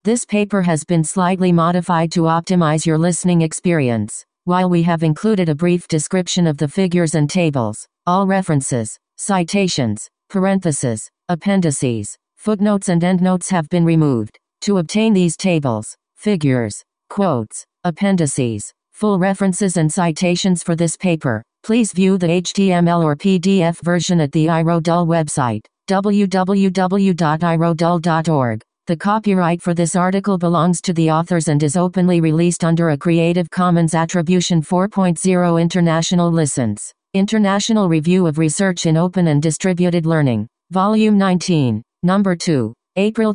This paper has been slightly modified to optimize your listening experience. While we have included a brief description of the figures and tables, all references, citations, parentheses, appendices, footnotes and endnotes have been removed. To obtain these tables, figures, quotes, appendices, full references and citations for this paper, please view the HTML or PDF version at the iRodul website, www.irodul.org. The copyright for this article belongs to the authors and is openly released under a Creative Commons Attribution 4.0 International License. International Review of Research in Open and Distributed Learning. Volume 19, Number 2, April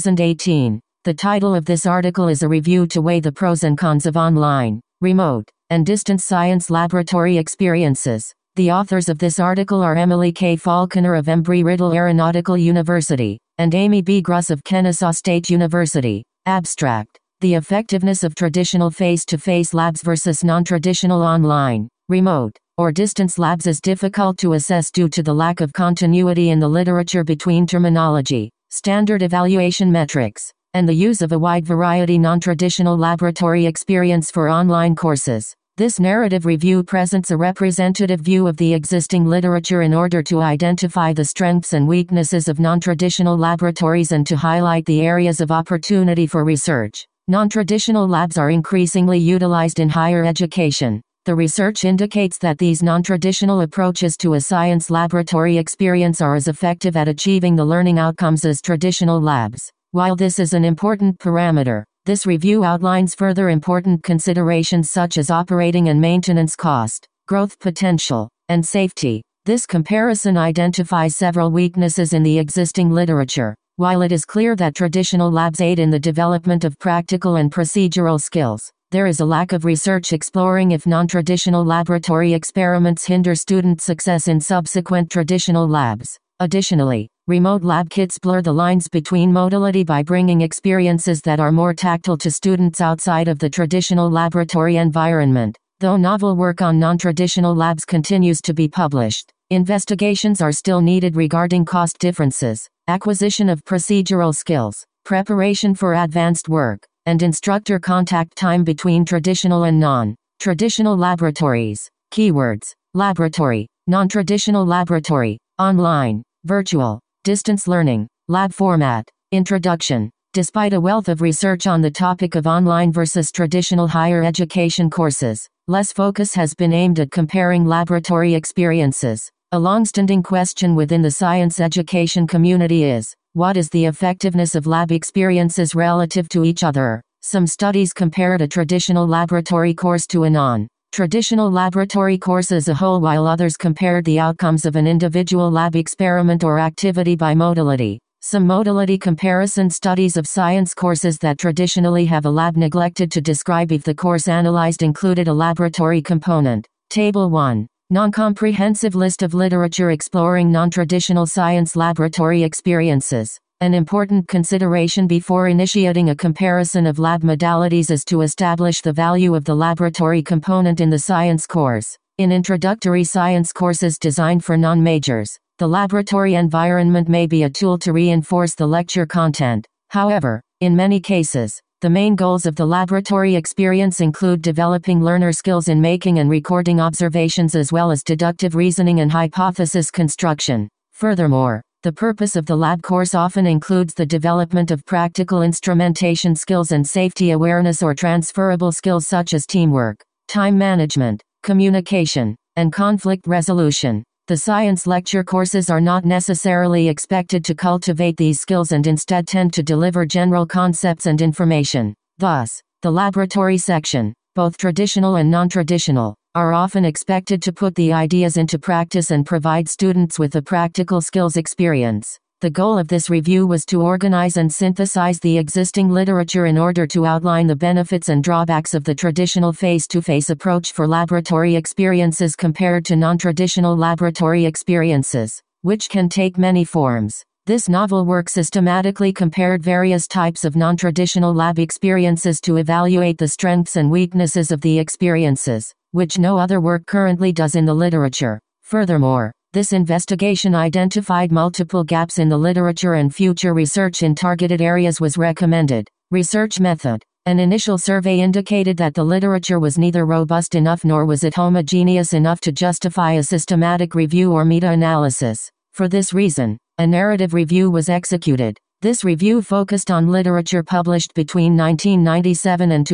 2018. The title of this article is a review to weigh the pros and cons of online, remote, and distance science laboratory experiences. The authors of this article are Emily K. Falconer of Embry-Riddle Aeronautical University, and Amy B. Gruss of Kennesaw State University. Abstract: the effectiveness of traditional face-to-face labs versus non-traditional online, remote, or distance labs is difficult to assess due to the lack of continuity in the literature between terminology, standard evaluation metrics, and the use of a wide variety non-traditional laboratory experience for online courses. This narrative review presents a representative view of the existing literature in order to identify the strengths and weaknesses of non-traditional laboratories and to highlight the areas of opportunity for research. Non-traditional labs are increasingly utilized in higher education. The research indicates that these non-traditional approaches to a science laboratory experience are as effective at achieving the learning outcomes as traditional labs. While this is an important parameter, this review outlines further important considerations such as operating and maintenance cost, growth potential, and safety. This comparison identifies several weaknesses in the existing literature. While it is clear that traditional labs aid in the development of practical and procedural skills, there is a lack of research exploring if non-traditional laboratory experiments hinder student success in subsequent traditional labs. Additionally, remote lab kits blur the lines between modality by bringing experiences that are more tactile to students outside of the traditional laboratory environment. Though novel work on non-traditional labs continues to be published, investigations are still needed regarding cost differences, acquisition of procedural skills, preparation for advanced work, and instructor contact time between traditional and non-traditional laboratories. Keywords: laboratory, non-traditional laboratory, online, virtual, distance learning, lab format. Introduction. Despite a wealth of research on the topic of online versus traditional higher education courses, less focus has been aimed at comparing laboratory experiences. A long-standing question within the science education community is, what is the effectiveness of lab experiences relative to each other? Some studies compared a traditional laboratory course to a non-traditional laboratory course as a whole, while others compared the outcomes of an individual lab experiment or activity by modality. Some modality comparison studies of science courses that traditionally have a lab neglected to describe if the course analyzed included a laboratory component. Table 1. Non-comprehensive list of literature exploring non-traditional science laboratory experiences. An important consideration before initiating a comparison of lab modalities is to establish the value of the laboratory component in the science course. In introductory science courses designed for non-majors, the laboratory environment may be a tool to reinforce the lecture content. However, in many cases, the main goals of the laboratory experience include developing learner skills in making and recording observations as well as deductive reasoning and hypothesis construction. Furthermore, the purpose of the lab course often includes the development of practical instrumentation skills and safety awareness or transferable skills such as teamwork, time management, communication, and conflict resolution. The science lecture courses are not necessarily expected to cultivate these skills and instead tend to deliver general concepts and information. Thus, the laboratory section, both traditional and non-traditional, are often expected to put the ideas into practice and provide students with a practical skills experience. The goal of this review was to organize and synthesize the existing literature in order to outline the benefits and drawbacks of the traditional face-to-face approach for laboratory experiences compared to non-traditional laboratory experiences, which can take many forms. This novel work systematically compared various types of non-traditional lab experiences to evaluate the strengths and weaknesses of the experiences, which no other work currently does in the literature. Furthermore, this investigation identified multiple gaps in the literature and future research in targeted areas was recommended. Research method. An initial survey indicated that the literature was neither robust enough nor was it homogeneous enough to justify a systematic review or meta-analysis. For this reason, a narrative review was executed. This review focused on literature published between 1997 and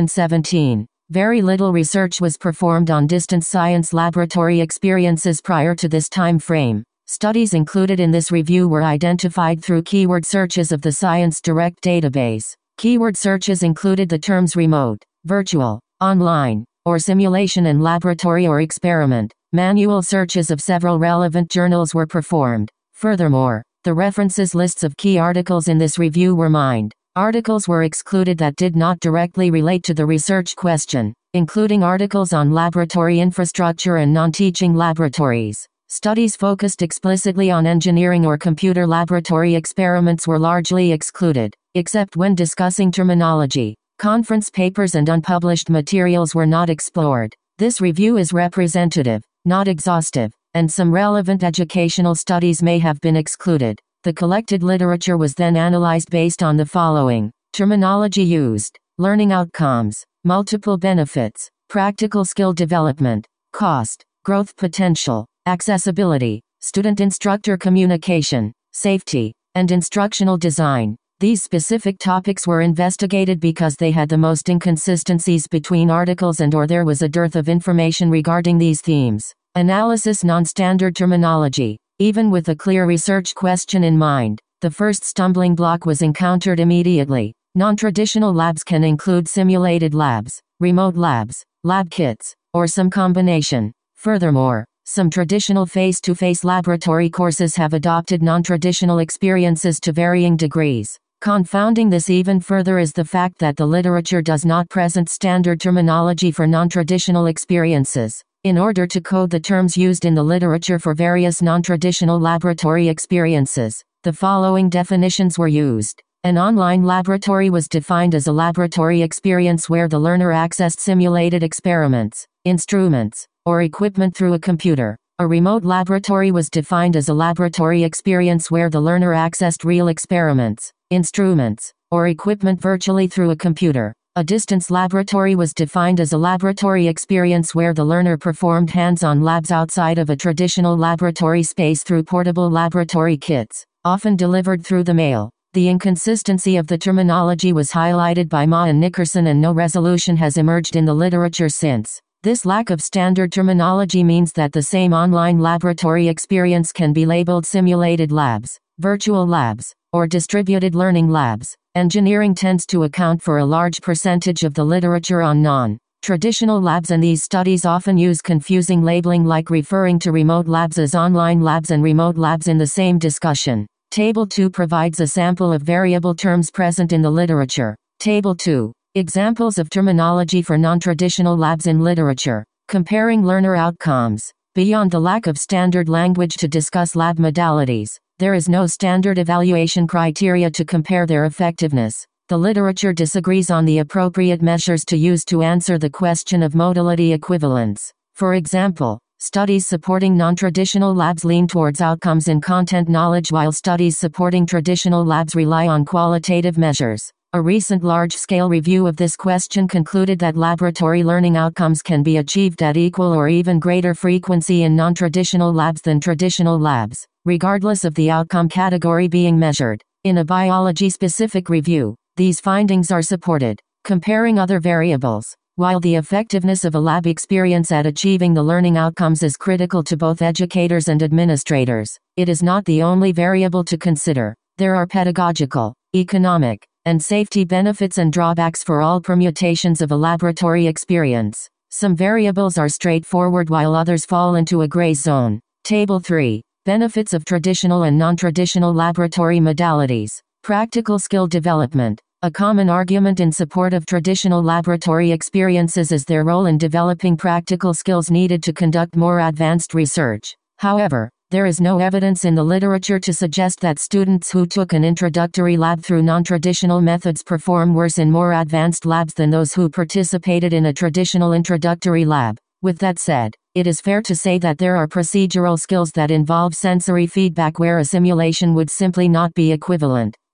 2017. Very little research was performed on distance science laboratory experiences prior to this time frame. Studies included in this review were identified through keyword searches of the Science Direct database. Keyword searches included the terms remote, virtual, online, or simulation and laboratory or experiment. Manual searches of several relevant journals were performed. Furthermore, the references lists of key articles in this review were mined. Articles were excluded that did not directly relate to the research question, including articles on laboratory infrastructure and non-teaching laboratories. Studies focused explicitly on engineering or computer laboratory experiments were largely excluded, except when discussing terminology. Conference papers and unpublished materials were not explored. This review is representative, not exhaustive, and some relevant educational studies may have been excluded. The collected literature was then analyzed based on the following: terminology used, learning outcomes, multiple benefits, practical skill development, cost, growth potential, accessibility, student-instructor communication, safety, and instructional design. These specific topics were investigated because they had the most inconsistencies between articles and/or there was a dearth of information regarding these themes. Analysis: non-standard terminology. Even with a clear research question in mind, the first stumbling block was encountered immediately. Non-traditional labs can include simulated labs, remote labs, lab kits, or some combination. Furthermore, some traditional face-to-face laboratory courses have adopted non-traditional experiences to varying degrees. Confounding this even further is the fact that the literature does not present standard terminology for non-traditional experiences. In order to code the terms used in the literature for various non-traditional laboratory experiences, the following definitions were used. An online laboratory was defined as a laboratory experience where the learner accessed simulated experiments, instruments, or equipment through a computer. A remote laboratory was defined as a laboratory experience where the learner accessed real experiments, instruments, or equipment virtually through a computer. A distance laboratory was defined as a laboratory experience where the learner performed hands-on labs outside of a traditional laboratory space through portable laboratory kits, often delivered through the mail. The inconsistency of the terminology was highlighted by Ma and Nickerson, and no resolution has emerged in the literature since. This lack of standard terminology means that the same online laboratory experience can be labeled simulated labs, virtual labs, or distributed learning labs. Engineering tends to account for a large percentage of the literature on non-traditional labs, and these studies often use confusing labeling, like referring to remote labs as online labs and remote labs in the same discussion. Table 2 provides a sample of variable terms present in the literature. Table 2. Examples of terminology for non-traditional labs in literature. Comparing learner outcomes. Beyond the lack of standard language to discuss lab modalities, there is no standard evaluation criteria to compare their effectiveness. The literature disagrees on the appropriate measures to use to answer the question of modality equivalence. For example, studies supporting non-traditional labs lean towards outcomes in content knowledge, while studies supporting traditional labs rely on qualitative measures. A recent large-scale review of this question concluded that laboratory learning outcomes can be achieved at equal or even greater frequency in non-traditional labs than traditional labs, regardless of the outcome category being measured. In a biology-specific review, these findings are supported. Comparing other variables. While the effectiveness of a lab experience at achieving the learning outcomes is critical to both educators and administrators, it is not the only variable to consider. There are pedagogical, economic, and safety benefits and drawbacks for all permutations of a laboratory experience. Some variables are straightforward while others fall into a gray zone. Table 3. Benefits of traditional and non-traditional laboratory modalities. Practical skill development. A common argument in support of traditional laboratory experiences is their role in developing practical skills needed to conduct more advanced research. However, there is no evidence in the literature to suggest that students who took an introductory lab through non-traditional methods perform worse in more advanced labs than those who participated in a traditional introductory lab. With that said, it is fair to say that there are procedural skills that involve sensory feedback where a simulation would simply not be equivalent.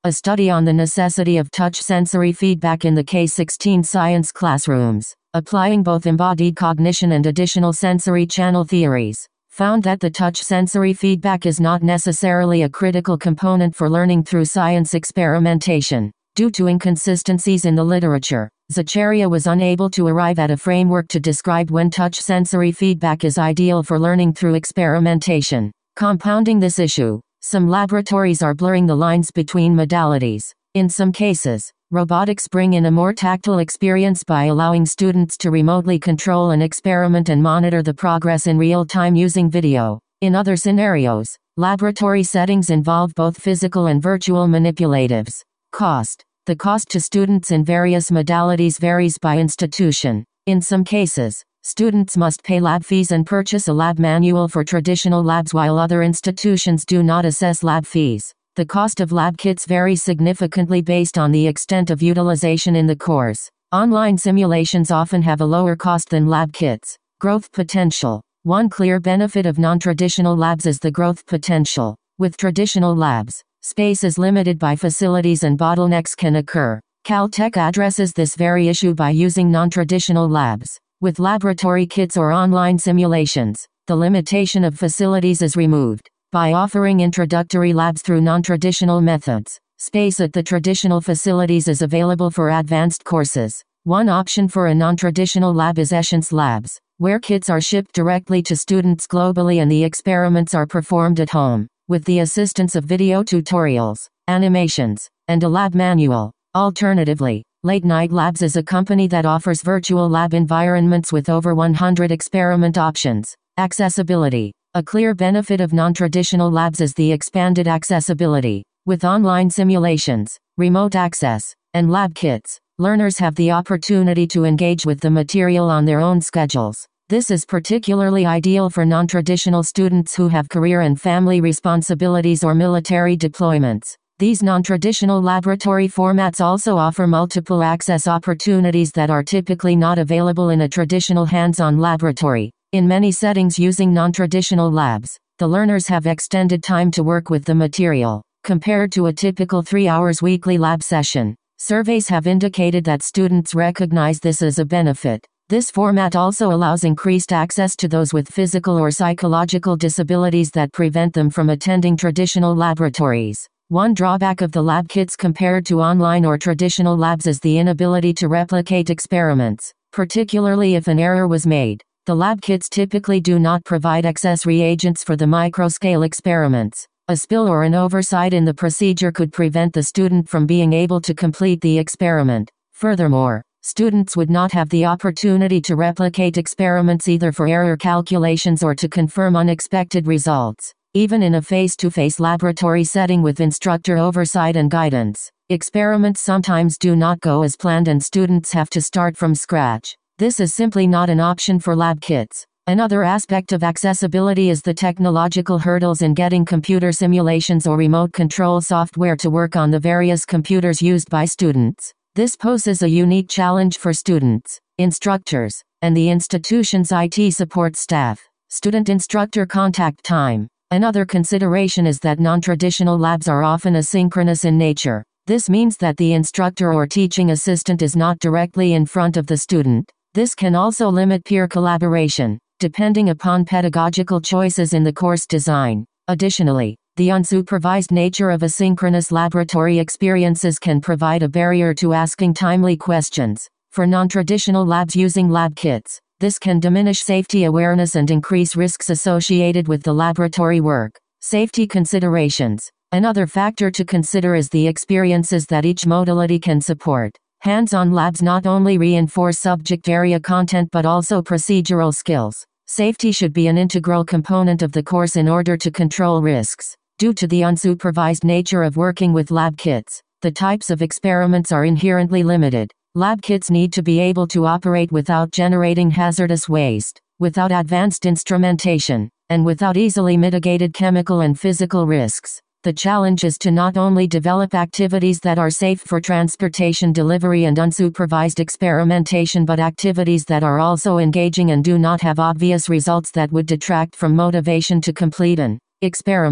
a study on the necessity of touch sensory feedback in the K-16 science classrooms, applying both embodied cognition and additional sensory channel theories, found that the touch sensory feedback is not necessarily a critical component for learning through science experimentation. Due to inconsistencies in the literature, Zaccaria was unable to arrive at a framework to describe when touch sensory feedback is ideal for learning through experimentation. Compounding this issue, some laboratories are blurring the lines between modalities. In some cases, robotics bring in a more tactile experience by allowing students to remotely control an experiment and monitor the progress in real time using video. In other scenarios, laboratory settings involve both physical and virtual manipulatives. Cost. The cost to students in various modalities varies by institution. In some cases, students must pay lab fees and purchase a lab manual for traditional labs, while other institutions do not assess lab fees. The cost of lab kits varies significantly based on the extent of utilization in the course. Online simulations often have a lower cost than lab kits. Growth potential. One clear benefit of non-traditional labs is the growth potential. With traditional labs, space is limited by facilities and bottlenecks can occur. Caltech addresses this very issue by using non-traditional labs. With laboratory kits or online simulations, the limitation of facilities is removed. By offering introductory labs through non-traditional methods, space at the traditional facilities is available for advanced courses. One option for a non-traditional lab is Essence Labs, where kits are shipped directly to students globally and the experiments are performed at home, with the assistance of video tutorials, animations, and a lab manual. Alternatively, Late Night Labs is a company that offers virtual lab environments with over 100 experiment options. Accessibility. A clear benefit of non-traditional labs is the expanded accessibility. With online simulations, remote access, and lab kits, learners have the opportunity to engage with the material on their own schedules. This is particularly ideal for non-traditional students who have career and family responsibilities or military deployments. These non-traditional laboratory formats also offer multiple access opportunities that are typically not available in a traditional hands-on laboratory. In many settings using non-traditional labs, the learners have extended time to work with the material, compared to a typical 3 hours weekly lab session. Surveys have indicated that students recognize this as a benefit. This format also allows increased access to those with physical or psychological disabilities that prevent them from attending traditional laboratories. One drawback of the lab kits compared to online or traditional labs is the inability to replicate experiments, particularly if an error was made. The lab kits typically do not provide excess reagents for the microscale experiments. A spill or an oversight in the procedure could prevent the student from being able to complete the experiment. Furthermore, students would not have the opportunity to replicate experiments either for error calculations or to confirm unexpected results. Even in a face-to-face laboratory setting with instructor oversight and guidance, experiments sometimes do not go as planned and students have to start from scratch. This is simply not an option for lab kits. Another aspect of accessibility is the technological hurdles in getting computer simulations or remote control software to work on the various computers used by students. This poses a unique challenge for students, instructors, and the institution's IT support staff. Student-instructor contact time. Another consideration is that non-traditional labs are often asynchronous in nature. This means that the instructor or teaching assistant is not directly in front of the student. This can also limit peer collaboration, depending upon pedagogical choices in the course design. Additionally, the unsupervised nature of asynchronous laboratory experiences can provide a barrier to asking timely questions. For non-traditional labs using lab kits, this can diminish safety awareness and increase risks associated with the laboratory work. Safety considerations. Another factor to consider is the experiences that each modality can support. Hands-on labs not only reinforce subject area content but also procedural skills. Safety should be an integral component of the course in order to control risks. Due to the unsupervised nature of working with lab kits, the types of experiments are inherently limited. Lab kits need to be able to operate without generating hazardous waste, without advanced instrumentation, and without easily mitigated chemical and physical risks. The challenge is to not only develop activities that are safe for transportation delivery and unsupervised experimentation but activities that are also engaging and do not have obvious results that would detract from motivation to complete an experiment.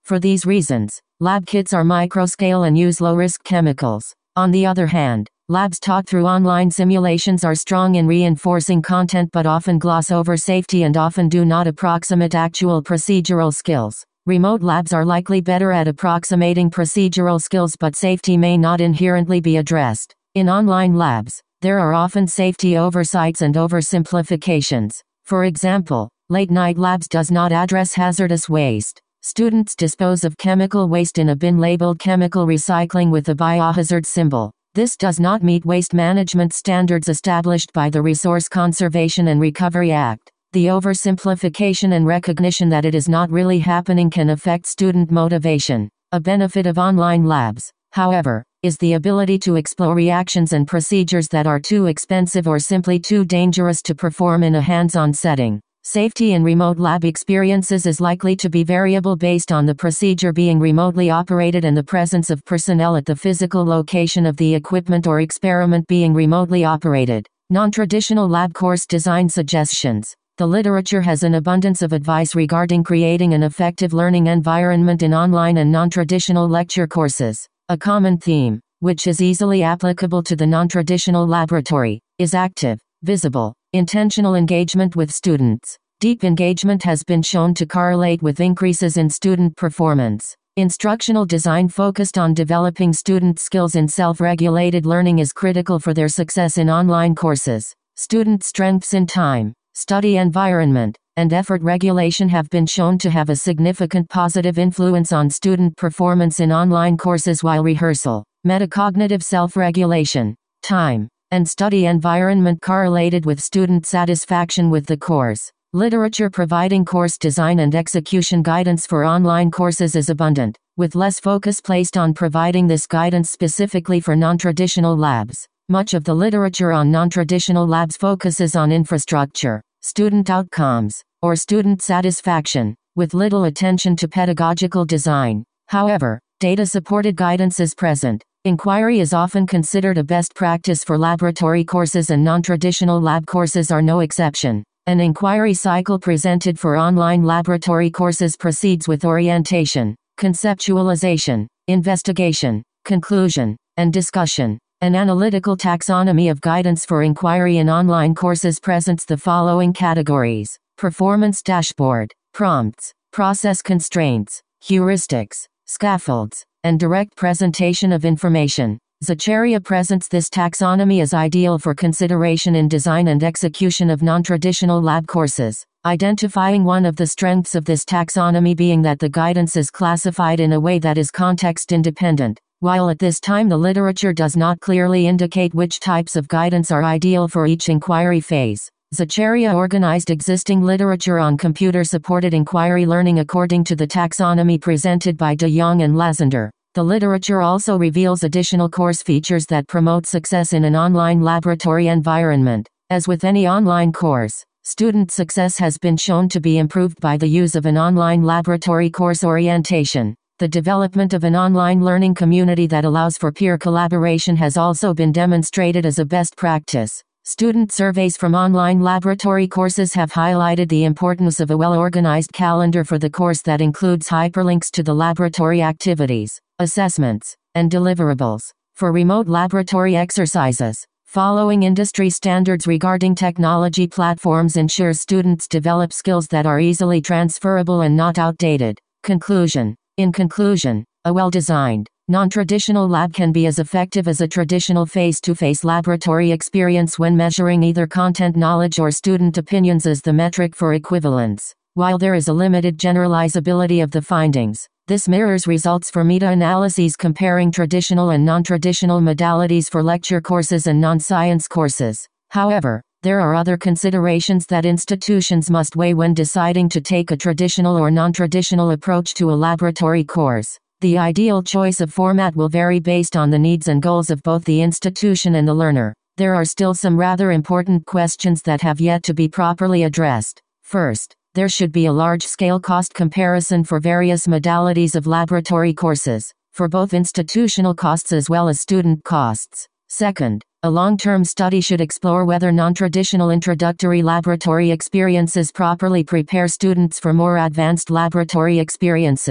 For these reasons, lab kits are microscale and use low-risk chemicals. On the other hand, labs taught through online simulations are strong in reinforcing content but often gloss over safety and often do not approximate actual procedural skills. Remote labs are likely better at approximating procedural skills but safety may not inherently be addressed. In online labs, there are often safety oversights and oversimplifications. For example, late-night labs does not address hazardous waste. Students dispose of chemical waste in a bin labeled chemical recycling with a biohazard symbol. This does not meet waste management standards established by the Resource Conservation and Recovery Act. The oversimplification and recognition that it is not really happening can affect student motivation. A benefit of online labs, however, is the ability to explore reactions and procedures that are too expensive or simply too dangerous to perform in a hands-on setting. Safety in remote lab experiences is likely to be variable based on the procedure being remotely operated and the presence of personnel at the physical location of the equipment or experiment being remotely operated. Non-traditional lab course design suggestions. The literature has an abundance of advice regarding creating an effective learning environment in online and non-traditional lecture courses. A common theme, which is easily applicable to the non-traditional laboratory, is active, visible, intentional engagement with students. Deep engagement has been shown to correlate with increases in student performance. Instructional design focused on developing student skills in self-regulated learning is critical for their success in online courses. Student strengths in time, study environment, and effort regulation have been shown to have a significant positive influence on student performance in online courses while rehearsal, metacognitive self-regulation, time, and study environment correlated with student satisfaction with the course. Literature providing course design and execution guidance for online courses is abundant, with less focus placed on providing this guidance specifically for non-traditional labs. Much of the literature on non-traditional labs focuses on infrastructure, student outcomes, or student satisfaction, with little attention to pedagogical design. However, data-supported guidance is present. Inquiry is often considered a best practice for laboratory courses and non-traditional lab courses are no exception. An inquiry cycle presented for online laboratory courses proceeds with orientation, conceptualization, investigation, conclusion, and discussion. An analytical taxonomy of guidance for inquiry in online courses presents the following categories: performance dashboard, prompts, process constraints, heuristics, scaffolds, and direct presentation of information. Zacharia presents this taxonomy as ideal for consideration in design and execution of non-traditional lab courses, identifying one of the strengths of this taxonomy being that the guidance is classified in a way that is context-independent. While at this time the literature does not clearly indicate which types of guidance are ideal for each inquiry phase, Zacharia organized existing literature on computer-supported inquiry learning according to the taxonomy presented by de Jong and Lazander. The literature also reveals additional course features that promote success in an online laboratory environment. As with any online course, student success has been shown to be improved by the use of an online laboratory course orientation. The development of an online learning community that allows for peer collaboration has also been demonstrated as a best practice. Student surveys from online laboratory courses have highlighted the importance of a well-organized calendar for the course that includes hyperlinks to the laboratory activities, assessments, and deliverables. For remote laboratory exercises, following industry standards regarding technology platforms ensures students develop skills that are easily transferable and not outdated. Conclusion. In conclusion, a well-designed, non-traditional lab can be as effective as a traditional face-to-face laboratory experience when measuring either content knowledge or student opinions as the metric for equivalence. While there is a limited generalizability of the findings, this mirrors results for meta-analyses comparing traditional and non-traditional modalities for lecture courses and non-science courses. However, there are other considerations that institutions must weigh when deciding to take a traditional or non-traditional approach to a laboratory course. The ideal choice of format will vary based on the needs and goals of both the institution and the learner. There are still some rather important questions that have yet to be properly addressed. First, there should be a large-scale cost comparison for various modalities of laboratory courses, for both institutional costs as well as student costs. Second, a long-term study should explore whether non-traditional introductory laboratory experiences properly prepare students for more advanced laboratory experiences.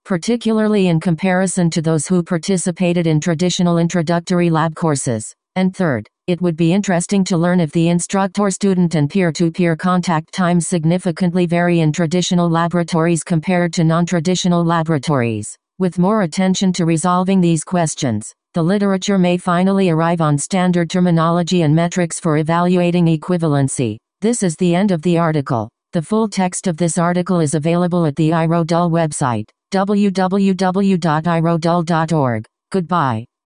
particularly in comparison to those who participated in traditional introductory lab courses. And third, it would be interesting to learn if the instructor-student and peer-to-peer contact times significantly vary in traditional laboratories compared to non-traditional laboratories. With more attention to resolving these questions, the literature may finally arrive on standard terminology and metrics for evaluating equivalency. This is the end of the article. The full text of this article is available at the iRodul website, www.irodul.org. Goodbye.